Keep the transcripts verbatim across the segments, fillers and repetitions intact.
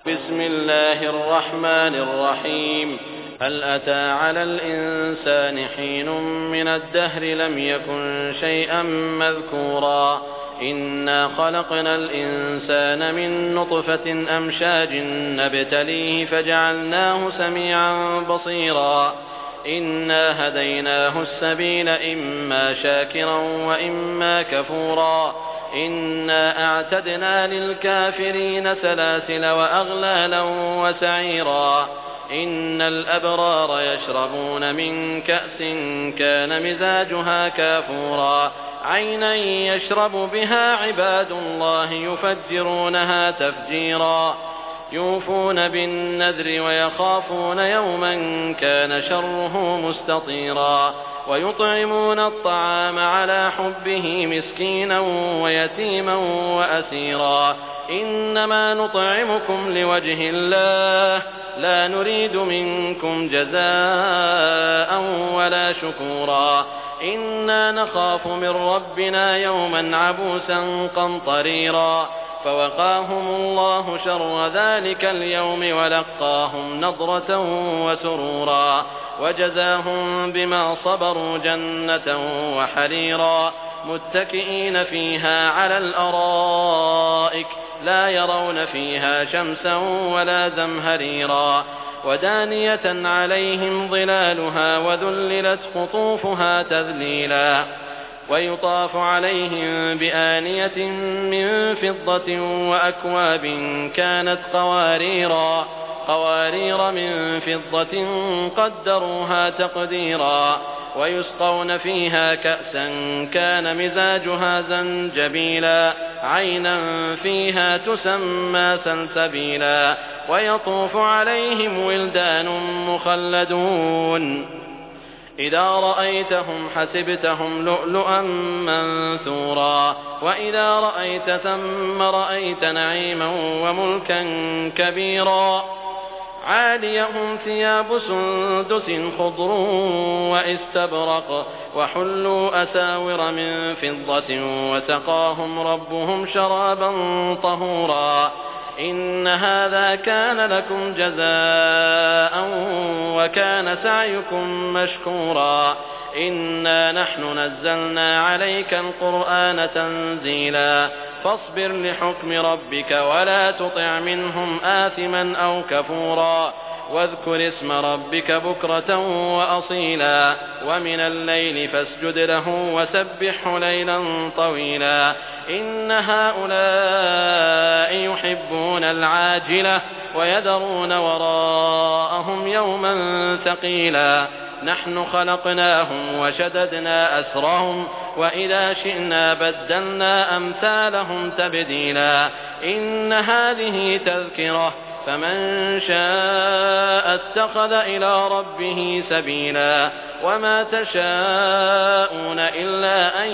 بسم الله الرحمن الرحيم. هل أتى على الإنسان حين من الدهر لم يكن شيئا مذكورا إنا خلقنا الإنسان من نطفة أمشاج نبتليه فجعلناه سميعا بصيرا إنا هديناه السبيل إما شاكرا وإما كفورا إنا أعتدنا للكافرين سلاسل وأغلالا وسعيرا إن الأبرار يشربون من كأس كان مزاجها كافورا عينا يشرب بها عباد الله يفجرونها تفجيرا يوفون بالنذر ويخافون يوما كان شره مستطيرا ويطعمون الطعام على حبه مسكينا ويتيما وأسيرا إنما نطعمكم لوجه الله لا نريد منكم جزاء ولا شكورا إنا نخاف من ربنا يوما عبوسا قمطريرا فوقاهم الله شر ذلك اليوم ولقاهم نضرة وسرورا وجزاهم بما صبروا جنة وحريرا متكئين فيها على الأرائك لا يرون فيها شمسا ولا زمهريرا ودانية عليهم ظلالها وذللت قطوفها تذليلا ويطاف عليهم بآنية من فضة وأكواب كانت قواريرا قوارير من فضة قدروها تقديرا ويسقون فيها كأسا كان مزاجها زنجبيلا عينا فيها تسمى سلسبيلا ويطوف عليهم ولدان مخلدون إذا رأيتهم حسبتهم لؤلؤا منثورا وإذا رأيت ثم رأيت نعيما وملكا كبيرا عاليهم ثياب سندس خضر واستبرق وحلوا أساور من فضة وسقاهم ربهم شرابا طهورا إن هذا كان لكم جزاء وكان سعيكم مشكورا إنا نحن نزلنا عليك القرآن تنزيلا فاصبر لحكم ربك ولا تطع منهم آثما أو كفورا واذكر اسم ربك بكرة وأصيلا ومن الليل فاسجد له وسبحه ليلا طويلا إن هؤلاء يحبون العاجلة ويذرون وراءهم يوما ثقيلا نحن خلقناهم وشددنا أسرهم وإذا شئنا بدلنا أمثالهم تبديلا إن هذه تذكرة فمن شاء اتخذ إلى ربه سبيلا وما تشاءون إلا أن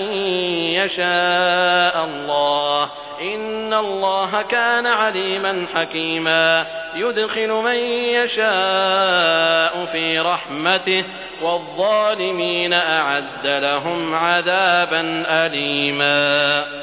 يشاء الله إن الله كان عليما حكيما يدخل من يشاء في رحمته والظالمين أعد لهم عذابا أليما.